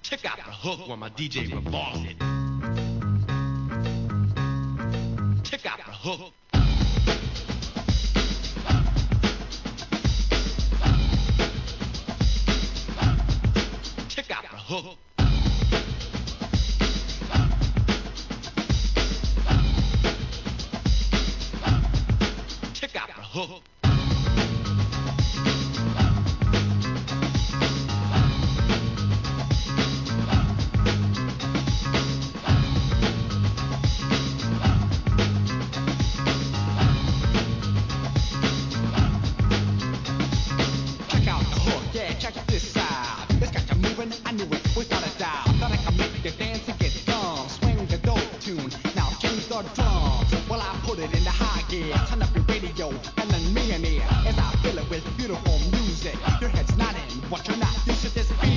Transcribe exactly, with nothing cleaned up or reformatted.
Check out the hook when my D J revolves it. Check out the hook. Check out the hook.